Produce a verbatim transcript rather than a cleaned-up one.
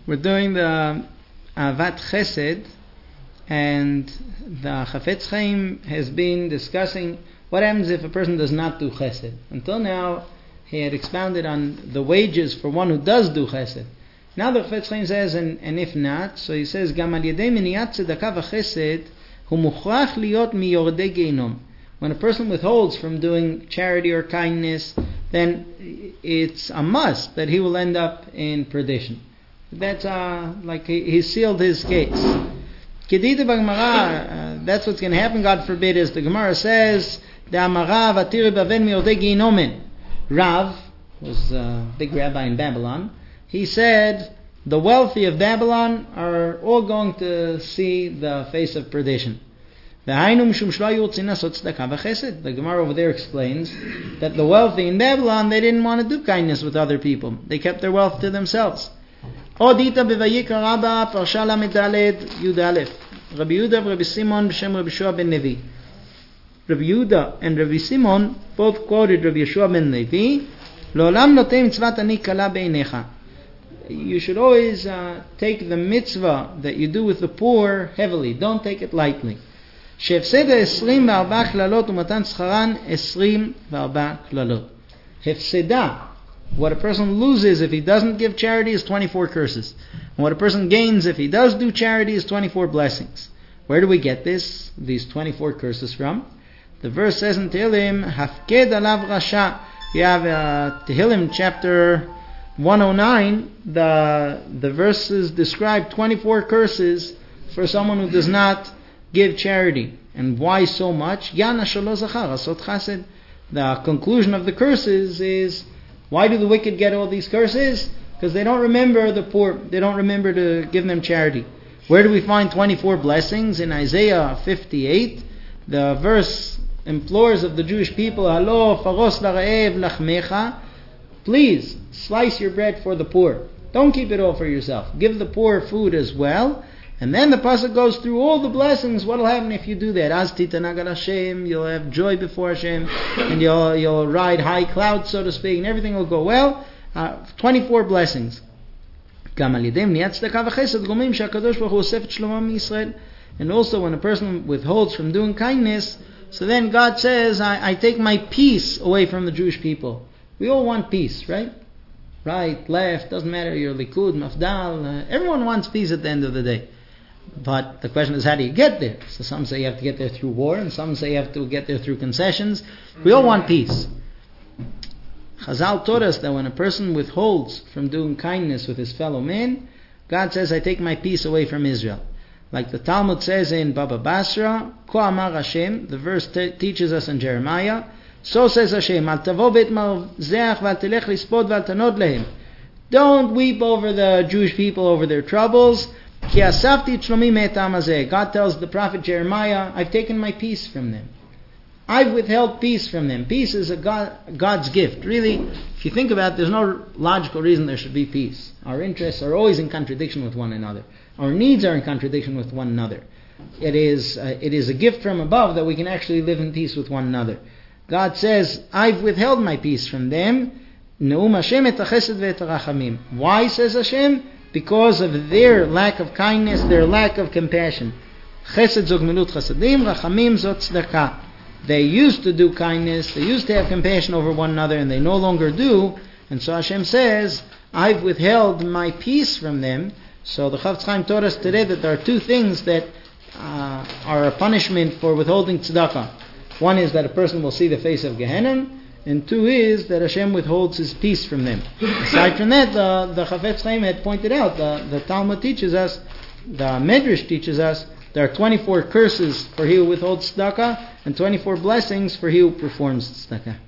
We're doing the Avat Chesed, and the Chafetz Chaim has been discussing what happens if a person does not do Chesed. Until now, he had expounded on the wages for one who does do Chesed. Now the Chafetz Chaim says, and, and if not, so he says, Gam al yedei miniat tzedakah v'chesed hu mukhrach liot mi yordei geinom. When a person withholds from doing charity or kindness, then it's a must that he will end up in perdition. That's uh, like he, he sealed his case. Kedita b'Gemara, uh, that's what's going to happen, God forbid, is the Gemara says, De'amara v'atiri b'aven mi'odei geinomen. Rav was a big rabbi in Babylon. He said, the wealthy of Babylon are all going to see the face of perdition. The Gemara over there explains that the wealthy in Babylon, they didn't want to do kindness with other people. They kept their wealth to themselves. Odita b'vayikra Rabba parsha lamedaled Yud Aleph. Rabbi Yehuda and Rabbi Simon b'shem Rabbi Yeshua ben Levi. Rabbi Yehuda and Rabbi Simon both quoted Rabbi Yeshua ben Levi. Lo'olam notei mitzvat ani kala beinecha. You should always uh, take the mitzvah that you do with the poor heavily. Don't take it lightly. שהפסד עשרים וארבע כללות ומתן שכרן עשרים וארבע כללות. Hefseda, what a person loses if he doesn't give charity, is twenty-four curses. And what a person gains if he does do charity is twenty-four blessings. Where do we get this, these twenty-four curses from? The verse says in Tehillim, Hafked alav rasha. You have uh, Tehillim chapter one oh nine, the, the verses describe twenty-four curses for someone who does not give charity. And why so much? Yana shelo zachar asot chesed. The conclusion of the curses is, why do the wicked get all these curses? Because they don't remember the poor. They don't remember to give them charity. Where do we find twenty-four blessings? In Isaiah fifty-eight, the verse implores of the Jewish people, Halo faros la'ra'ev lachmecha. Please, slice your bread for the poor. Don't keep it all for yourself. Give the poor food as well. And then the pasuk goes through all the blessings. What will happen if you do that? Az titanagal Hashem, you'll have joy before Hashem, and you'll you'll ride high clouds, so to speak, and everything will go well. Uh, twenty-four blessings. And also, when a person withholds from doing kindness, so then God says, I, I take my peace away from the Jewish people. We all want peace, right? Right, left, doesn't matter, you're Likud, Mafdal, uh, everyone wants peace at the end of the day. But the question is, how do you get there? So some say you have to get there through war, and some say you have to get there through concessions. We all want peace. Chazal taught us that when a person withholds from doing kindness with his fellow man, God says, I take my peace away from Israel. Like the Talmud says in Baba Basra, Ko Amar Hashem, the verse te- teaches us in Jeremiah, so says Hashem, Al tavo bet marzeach val telech lispod val tanod lehem. Don't weep over the Jewish people over their troubles. Ki asafti shlomi me'etam hazeh. God tells the prophet Jeremiah, I've taken my peace from them. I've withheld peace from them. Peace is a God, God's gift. Really, if you think about it, there's no logical reason there should be peace. Our interests are always in contradiction with one another. Our needs are in contradiction with one another. It is, uh, it is a gift from above that we can actually live in peace with one another. God says, I've withheld my peace from them. Ne'um Hashem et hachesed ve'et harachamim. Why, says Hashem? Because of their lack of kindness, their lack of compassion. Chesed zog milut chasadim, rachamim zot tzedakah. They used to do kindness, they used to have compassion over one another, and they no longer do. And so Hashem says, I've withheld my peace from them. So the Chafetz Chaim taught us today that there are two things that uh, are a punishment for withholding tzedakah. One is that a person will see the face of Gehenna, and two is that Hashem withholds His peace from them. Aside from that, the, the Chafetz Chaim had pointed out, the, the Talmud teaches us, the Medrash teaches us, there are twenty-four curses for he who withholds tzedakah, and twenty-four blessings for he who performs tzedakah.